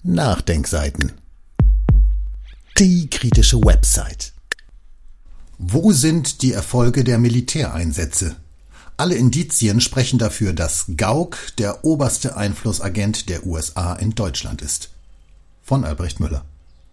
Nachdenkseiten. Die kritische Website. Wo sind die Erfolge der Militäreinsätze? Alle Indizien sprechen dafür, dass Gauck der oberste Einflussagent der USA in Deutschland ist. Von Albrecht Müller.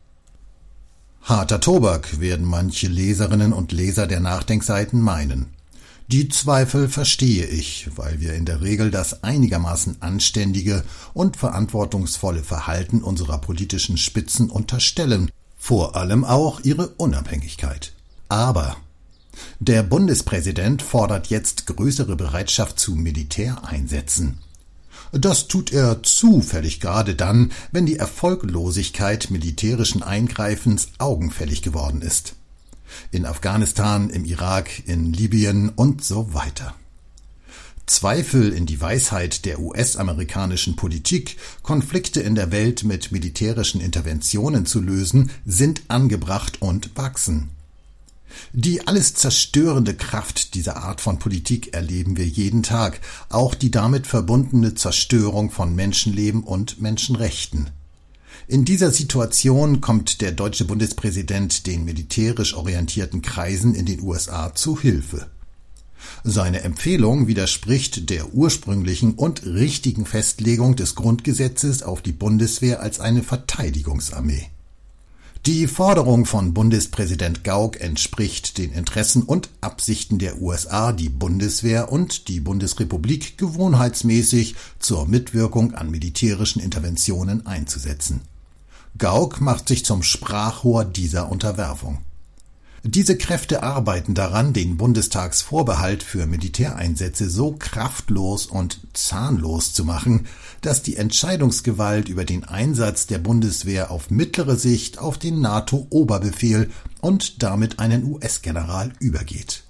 Harter Tobak, werden manche Leserinnen und Leser der Nachdenkseiten meinen. Die Zweifel verstehe ich, weil wir in der Regel das einigermaßen anständige und verantwortungsvolle Verhalten unserer politischen Spitzen unterstellen, vor allem auch ihre Unabhängigkeit. Aber der Bundespräsident fordert jetzt größere Bereitschaft zu Militäreinsätzen. Das tut er zufällig gerade dann, wenn die Erfolglosigkeit militärischen Eingreifens augenfällig geworden ist. In Afghanistan, im Irak, in Libyen und so weiter. Zweifel in die Weisheit der US-amerikanischen Politik, Konflikte in der Welt mit militärischen Interventionen zu lösen, sind angebracht und wachsen. Die alles zerstörende Kraft dieser Art von Politik erleben wir jeden Tag, auch die damit verbundene Zerstörung von Menschenleben und Menschenrechten. In dieser Situation kommt der deutsche Bundespräsident den militärisch orientierten Kreisen in den USA zu Hilfe. Seine Empfehlung widerspricht der ursprünglichen und richtigen Festlegung des Grundgesetzes auf die Bundeswehr als eine Verteidigungsarmee. Die Forderung von Bundespräsident Gauck entspricht den Interessen und Absichten der USA, die Bundeswehr und die Bundesrepublik gewohnheitsmäßig zur Mitwirkung an militärischen Interventionen einzusetzen. Gauck macht sich zum Sprachrohr dieser Unterwerfung. Diese Kräfte arbeiten daran, den Bundestagsvorbehalt für Militäreinsätze so kraftlos und zahnlos zu machen, dass die Entscheidungsgewalt über den Einsatz der Bundeswehr auf mittlere Sicht auf den NATO-Oberbefehl und damit einen US-General übergeht.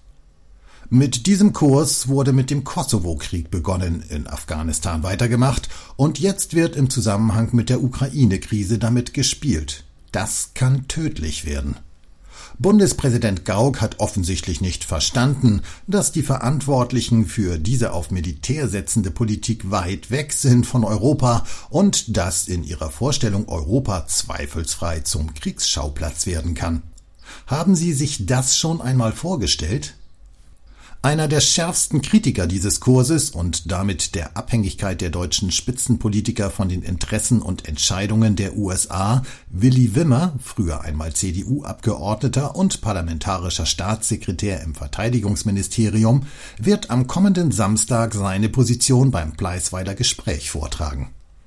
Mit diesem Kurs wurde mit dem Kosovo-Krieg begonnen, in Afghanistan weitergemacht und jetzt wird im Zusammenhang mit der Ukraine-Krise damit gespielt. Das kann tödlich werden. Bundespräsident Gauck hat offensichtlich nicht verstanden, dass die Verantwortlichen für diese auf Militär setzende Politik weit weg sind von Europa und dass in ihrer Vorstellung Europa zweifelsfrei zum Kriegsschauplatz werden kann. Haben Sie sich das schon einmal vorgestellt? Einer der schärfsten Kritiker dieses Kurses und damit der Abhängigkeit der deutschen Spitzenpolitiker von den Interessen und Entscheidungen der USA, Willy Wimmer, früher einmal CDU-Abgeordneter und parlamentarischer Staatssekretär im Verteidigungsministerium, wird am kommenden Samstag seine Position beim Bleisweider Gespräch vortragen.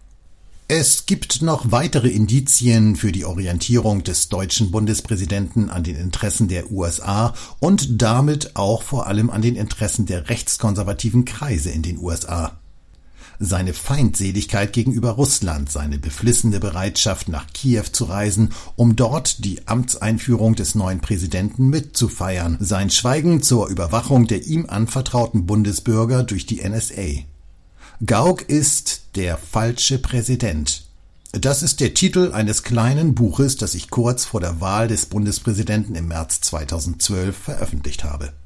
Es gibt noch weitere Indizien für die Orientierung des deutschen Bundespräsidenten an den Interessen der USA und damit auch vor allem an den Interessen der rechtskonservativen Kreise in den USA. Seine Feindseligkeit gegenüber Russland, seine beflissene Bereitschaft, nach Kiew zu reisen, um dort die Amtseinführung des neuen Präsidenten mitzufeiern, sein Schweigen zur Überwachung der ihm anvertrauten Bundesbürger durch die NSA. Gauck ist der falsche Präsident. Das ist der Titel eines kleinen Buches, das ich kurz vor der Wahl des Bundespräsidenten im März 2012 veröffentlicht habe.